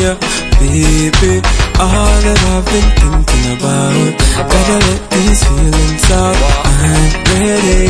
you, baby. All that I've been thinking about, gotta let these feelings out. I'm ready.